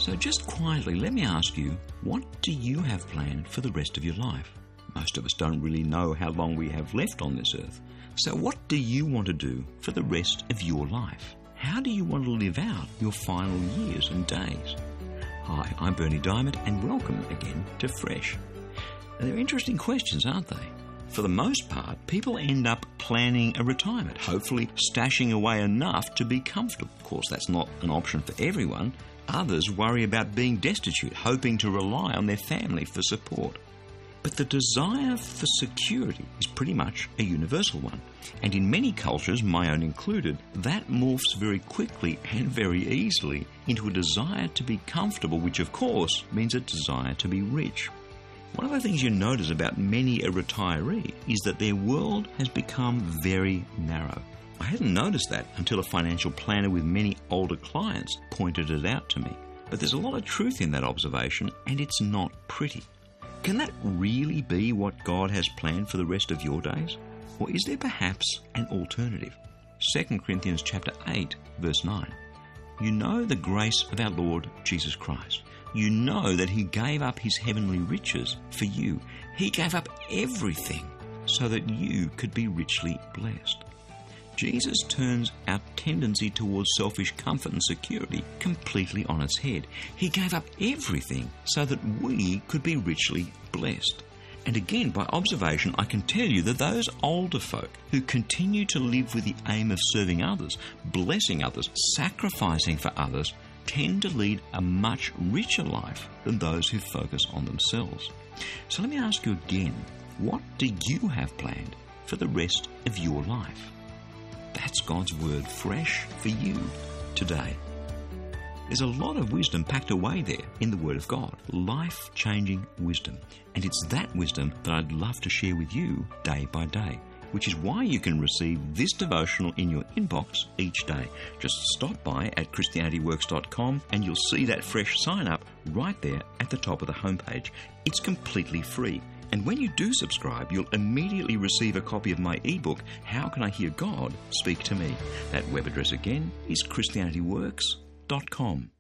So just quietly, let me ask you, what do you have planned for the rest of your life? Most of us don't really know how long we have left on this earth. So what do you want to do for the rest of your life? How do you want to live out your final years and days? Hi, I'm Berni Dymet, and welcome again to Fresh. Now, they're interesting questions, aren't they? For the most part, people end up planning a retirement, hopefully stashing away enough to be comfortable. Of course, that's not an option for everyone. Others worry about being destitute, hoping to rely on their family for support. But the desire for security is pretty much a universal one. And in many cultures, my own included, that morphs very quickly and very easily into a desire to be comfortable, which of course means a desire to be rich. One of the things you notice about many a retiree is that their world has become very narrow. I hadn't noticed that until a financial planner with many older clients pointed it out to me. But there's a lot of truth in that observation, and it's not pretty. Can that really be what God has planned for the rest of your days? Or is there perhaps an alternative? 2 Corinthians chapter 8, verse 9. You know the grace of our Lord Jesus Christ. You know that He gave up His heavenly riches for you. He gave up everything so that you could be richly blessed. Jesus turns our tendency towards selfish comfort and security completely on its head. He gave up everything so that we could be richly blessed. And again, by observation, I can tell you that those older folk who continue to live with the aim of serving others, blessing others, sacrificing for others, tend to lead a much richer life than those who focus on themselves. So let me ask you again, what do you have planned for the rest of your life? That's God's word fresh for you today. There's a lot of wisdom packed away there in the Word of God, life-changing wisdom. And it's that wisdom that I'd love to share with you day by day, which is why you can receive this devotional in your inbox each day. Just stop by at ChristianityWorks.com and you'll see that fresh sign-up right there at the top of the homepage. It's completely free. And when you do subscribe, you'll immediately receive a copy of my ebook, How Can I Hear God Speak to Me? That web address again is ChristianityWorks.com.